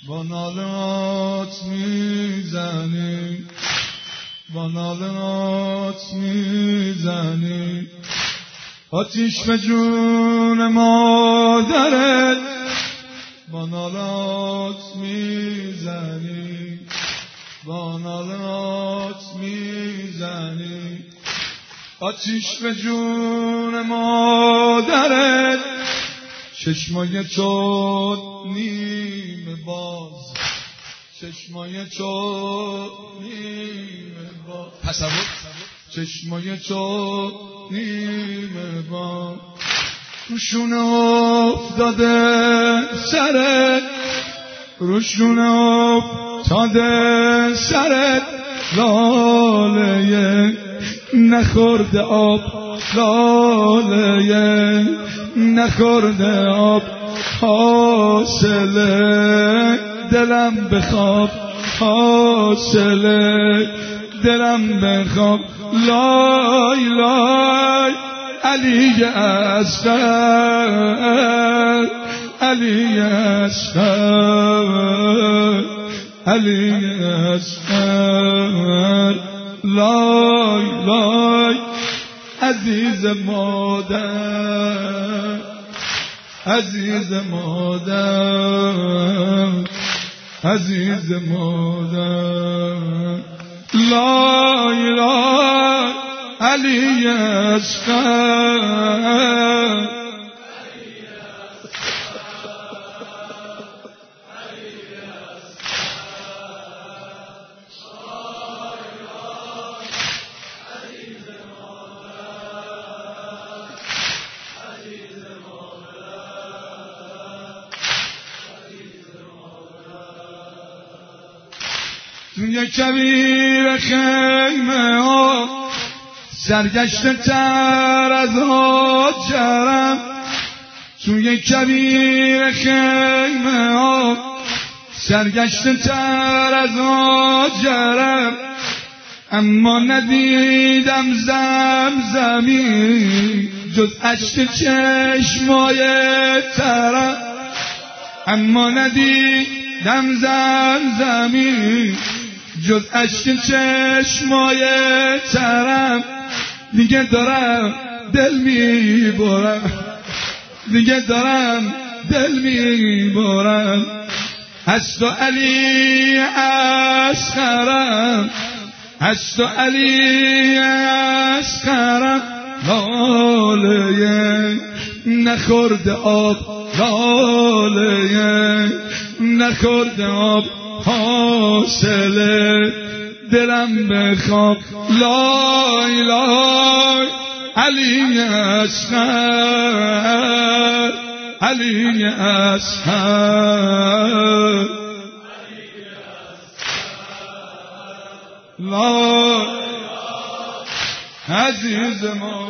با نالات میزنی، با نالات میزنی، آتیش به جون مادرت با نالات میزنی، با نالات میزنی، آتیش به جون مادرت. چشمای تو نیمه باز، چشمای تو نیمه باز، تصور چشمای تو نیمه باز، روشونه افتاده سرت، روشونه افتاده سرت، لاله نخورده آب، لاله نخورده آب، حاصله دلم بخواب، حاصله دلم بخواب. لای لای علی اصغر، علی اصغر، علی اصغر، لای لای عزیز مادر، عزیز مادر، عزیز مادر، لای لای علی اصغر. توی کویر خیمه ها سرگشته تر از هاجرم، توی کویر خیمه ها سرگشته تر از هاجرم، اما ندیدم زمزمی جز اشک چشمای ترم، اما ندیدم زمزمی جز اشک چشمای ترم. دیگه دارم دل میبرم، دیگه دارم دل میبرم، از تو علی اصغرم، از تو علی اصغرم، لاله نخورده آب، لاله نخورده آب، حاصله دلم بخواب. لای لای علی اصغر، علی اصغر، لای عزیز ما.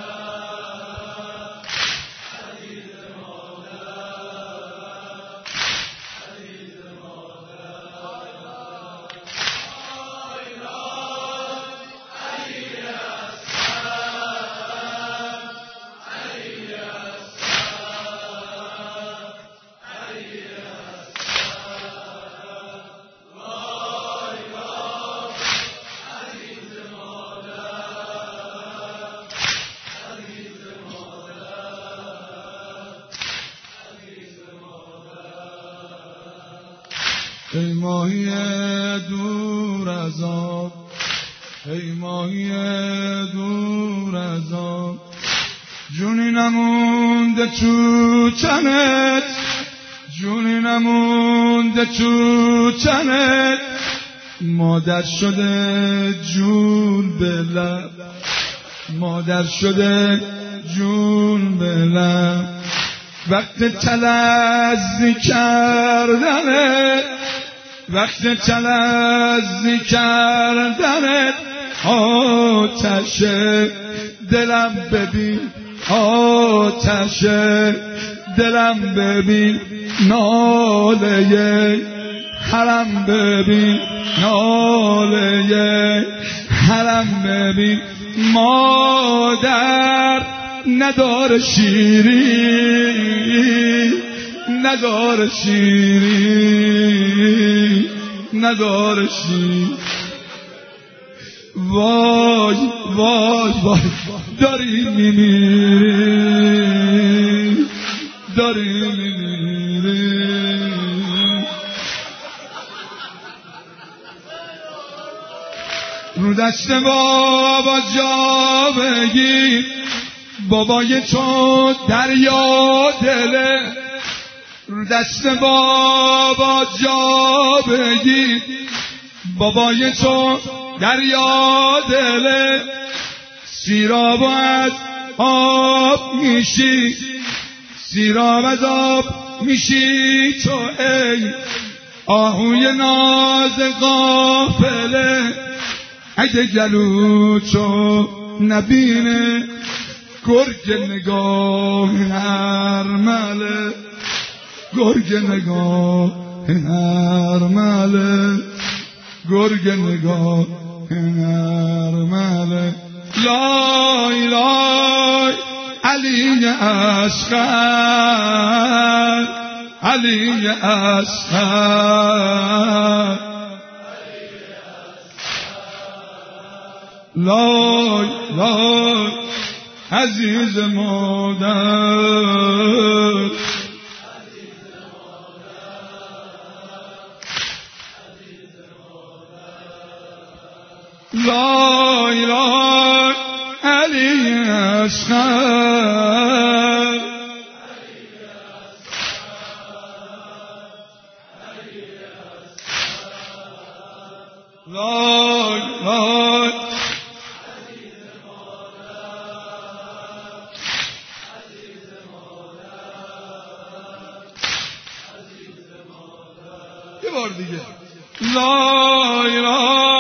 ای ماهی دور از آب، ای ماهی دور از آب، جونی نمونده تو تنت، جونی نمونده تو تنت، مادر شده جون به لب، مادر شده جون به لب، وقت تلذی کردنت، وقت تلذی کردنت، آتش دلم ببین، آتش دلم ببین، ناله حرم ببین، ناله حرم ببین. مادر نداره شیری، نداره شیری، ندارشی وای وای وای داری میمیری داری میمیری رو دست بابا جا بگیر بابای تو دریا دله رو دست بابا جا بگیر بابای تو دریا دله سیراب از آب میشی سیراب از آب میشی تو ای آهوی ناز غافله اگه گلوچو نبینه گرگ نگاه نرمله گرگ نگاه نرمله گرگ نگاه نرمله لای لای علی اصغر علی اصغر لای لای عزیز مادر لای لای علی اصغر لای لای یه بار دیگه لای لای